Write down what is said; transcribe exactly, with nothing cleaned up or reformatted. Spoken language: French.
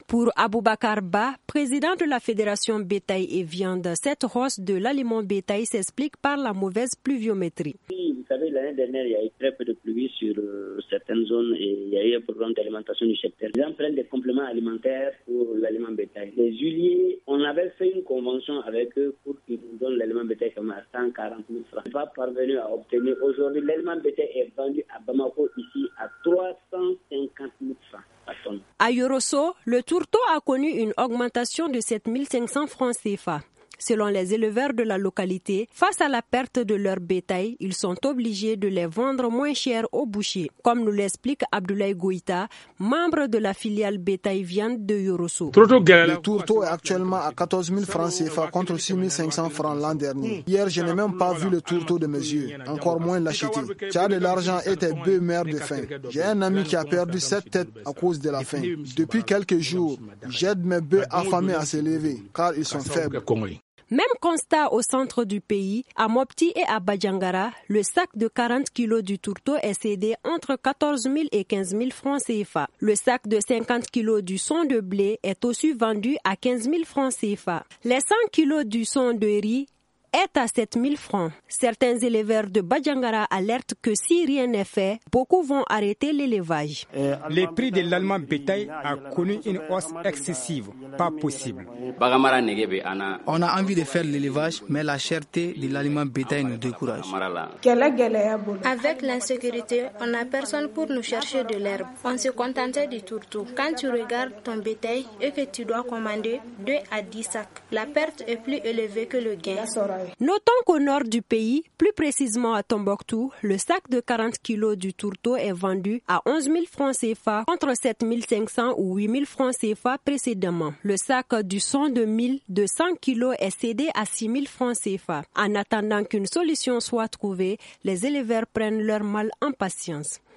Pour Aboubakar Ba, président de la Fédération Bétail et Viande, cette hausse de l'aliment bétail s'explique par la mauvaise pluviométrie. Oui, vous savez, l'année dernière, il y a eu très peu de pluie sur euh, certaines zones et il y a eu un programme d'alimentation du secteur. Les gens prennent des compléments alimentaires pour l'aliment bétail. Les huiliers, on avait fait une convention avec eux pour qu'ils nous donnent l'aliment bétail comme à cent quarante mille francs. On n'est pas parvenu à obtenir. Aujourd'hui, l'aliment bétail est vendu à Bamako ici à trois cent cinquante mille francs. À Yorosso, le tourteau a connu une augmentation de sept mille cinq cents francs C F A. Selon les éleveurs de la localité, face à la perte de leur bétail, ils sont obligés de les vendre moins cher aux bouchers, comme nous l'explique Abdoulaye Goïta, membre de la filiale bétail viande de Yorosso. Le tourteau est actuellement à quatorze mille francs C F A contre six mille cinq cents francs l'an dernier. Hier, je n'ai même pas vu le tourteau de mes yeux, encore moins l'acheter. Tu as de l'argent et tes bœufs meurent de faim. J'ai un ami qui a perdu sept têtes à cause de la faim. Depuis quelques jours, j'aide mes bœufs affamés à se lever, car ils sont faibles. Même constat au centre du pays, à Mopti et à Badjangara, le sac de quarante kilos du tourteau est cédé entre quatorze mille et quinze mille francs C F A. Le sac de cinquante kilos du son de blé est aussi vendu à quinze mille francs C F A. Les cent kilos du son de riz est à sept mille francs. Certains éleveurs de Badjangara alertent que si rien n'est fait, beaucoup vont arrêter l'élevage. Le prix de l'aliment bétail a connu une hausse excessive, pas possible. On a envie de faire l'élevage, mais la cherté de l'aliment bétail nous décourage. Avec l'insécurité, on n'a personne pour nous chercher de l'herbe. On se contentait du tourteau. Quand tu regardes ton bétail et que tu dois commander deux à dix sacs, la perte est plus élevée que le gain. Notons qu'au nord du pays, plus précisément à Tombouctou, le sac de quarante kilos du tourteau est vendu à onze mille francs C F A contre sept mille cinq cents ou huit mille francs C F A précédemment. Le sac du son de mille deux cents kilos est cédé à six mille francs C F A. En attendant qu'une solution soit trouvée, les éleveurs prennent leur mal en patience.